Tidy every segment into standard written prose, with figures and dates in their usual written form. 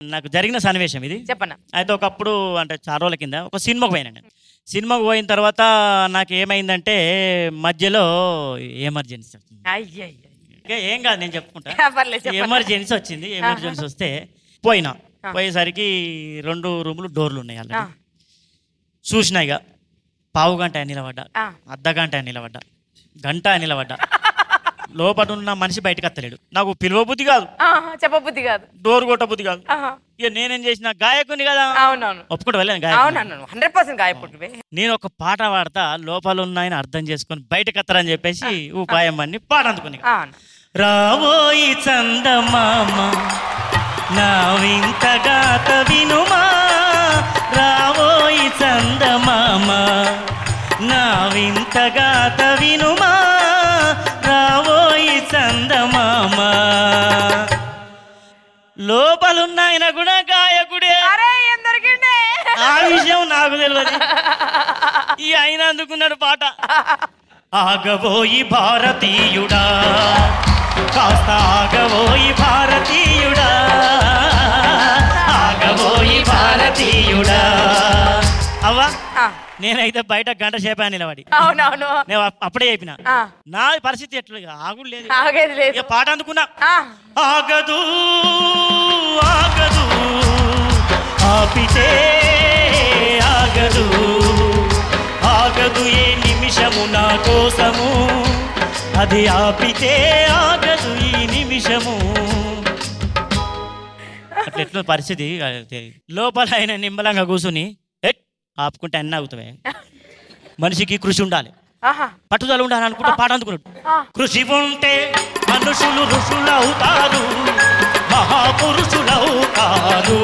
నాకు జరిగిన సన్నివేశం ఇది చెప్పనా. అయితే ఒకప్పుడు అంటే చాలా రోజుల కింద ఒక సినిమాకు పోయినా నేను. సినిమాకు పోయిన తర్వాత నాకు ఏమైందంటే మధ్యలో ఎమర్జెన్సీ ఏం కాదు నేను చెప్పుకుంటా. ఎమర్జెన్సీ వచ్చింది. ఎమర్జెన్సీ వస్తే పోయినా. పోయేసరికి 2 రూములు డోర్లు ఉన్నాయి అలా. చూసినా ఇక పావు గంట నిలబడ్డా, అర్ధగంట నిలబడ్డా, గంట నిలబడ్డా. లోపల ఉన్న మనిషి బయటకు వస్తలేడు. నాకు పిలువ బుద్ధి కాదు, చెప్పబుద్ధి కాదు, డోర్ కొట్ట బుద్ధి కాదు. ఇక నేనేం చేసిన గాయకుని కదా, ఒప్పుకుంటూ వెళ్ళాను గాయకుడు. నేను ఒక పాట పాడతా, లోపల ఉన్నాయని అర్థం చేసుకొని బయటకు వస్తారని చెప్పేసి ఉపాయం అన్ని పాట అందుకుని. రావోయి చందమామ నా వింత గాత వినుమా, రావోయి చందమామ నా వింత గాత వినుమా, రావోయి చందమామ. లోపలున్న ఆయన కూడా గాయకుడే. ఆ విషయం నాకు తెలియదు. ఈ ఆయన అందుకున్నాడు పాట. ఆగబోయి భారతీయుడా, కాస్త ఆగబోయి భారతీయుడా, ఆగబోయి భారతీయుడా. అవ్వా నేనైతే బయట గంట సేపా నిలబడి. అవునవును, నేను అప్పుడే చెప్పిన నా పరిస్థితి ఎట్లా ఆగుడు లేదు. పాట అందుకున్నా. ఆగదు ఆగదు ఆపితే ఆగదు, ఆగదు ఏ నిమిషము నా కోసము, అది ఆపితే ఆగదు ఈ నిమిషము. అట్లా ఎట్లా పరిస్థితి. లోపల ఆయన నిమ్మలంగా కూర్చుని ఆపుకుంటే అన్నీ ఆగుతావే. మనిషికి కృషి ఉండాలి, పట్టుదల ఉండాలి అనుకుంటే పాట అందుకున్నాడు. కృషి ఉంటే మనుషులు ఋషులవుతారు, మహాపురుషులవుతారు.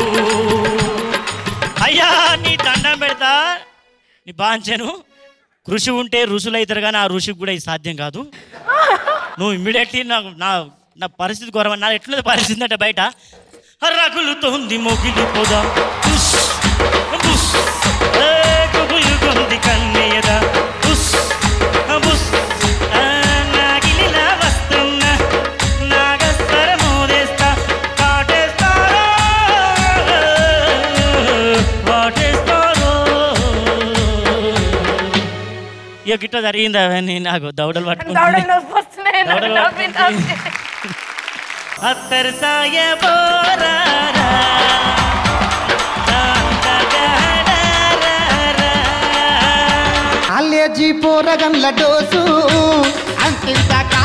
అయ్యా నీ దండం పెడతా, నీ బాంచను. కృషి ఉంటే ఋషులవుతారు కానీ ఆ ఋషికి కూడా ఇది సాధ్యం కాదు. నువ్వు ఇమ్మీడియట్లీ నా పరిస్థితి ఘోరమని. నా ఎట్లుంది పరిస్థితి అంటే బయట రగులుతోంది మొగిలి పొద, కన్నయ్యదా నాగిలిలా వస్తున్నా, నాగస్వర మోదేస్తా, కాటేస్తారో వాటేస్తారో. ఇక గిట్ట జరిగింది అవన్నీ. నాకు దౌడలు పట్టుకుంటుంది. అత్తరు సాయ బోరారా కాలేజీ పోరగన్ల డోసు అంతింత